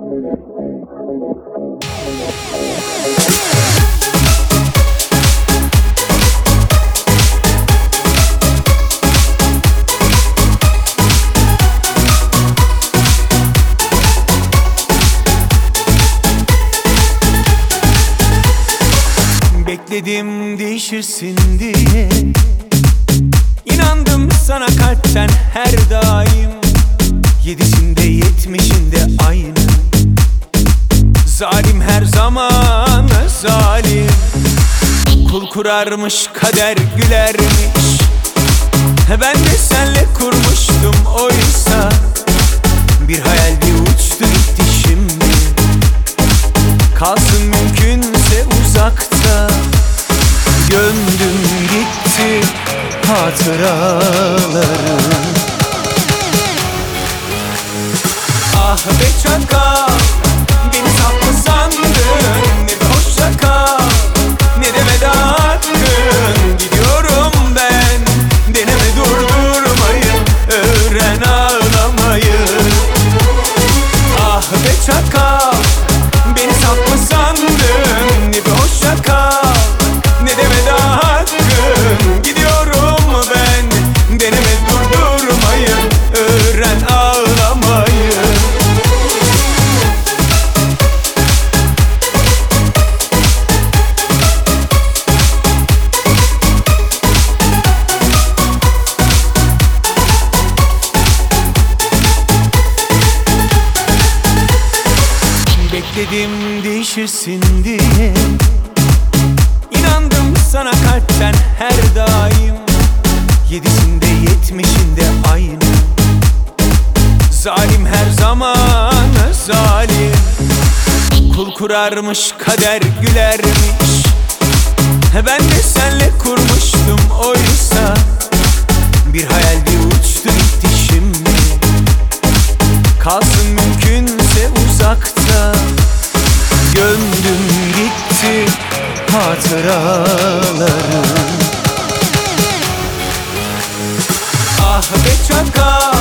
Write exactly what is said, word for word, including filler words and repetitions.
Bekledim değişirsin diye, İnandım sana kalpten her daim. Yedisinde yetmişinde aynı. Zalim her zaman zalim. Kul kurarmış kader gülermiş. Ben de senle kurmuştum oysa. Bir hayal bir uçtu gitti şimdi. Kalsın mümkünse uzakta. Gömdüm gitti hatıraları. Ah be çakal, beni saf mı sandın? Ne de hoşça kal, ne de veda hakkın. Gidiyorum ben, deneme durdurmayı, öğren ağlamayı. Ah be çakal, beni saf mı sandın? Ne de hoşça kal, ne de veda hakkın. Gidiyorum ben, deneme durdurmayı, öğren ağlamayı. Bekledim değişirsin diye, İnandım sana kalpten her daim. Yedisinde yetmişinde aynı. Zalim her zaman zalim. Kul kurarmış kader gülermiş. Ben de senle kurmuştum oysa. Bir hayal bir uçtu gitti şimdi. Kalsın mümkünse uzakta. Gömdüm gitti hatıraları. Ah be çakal,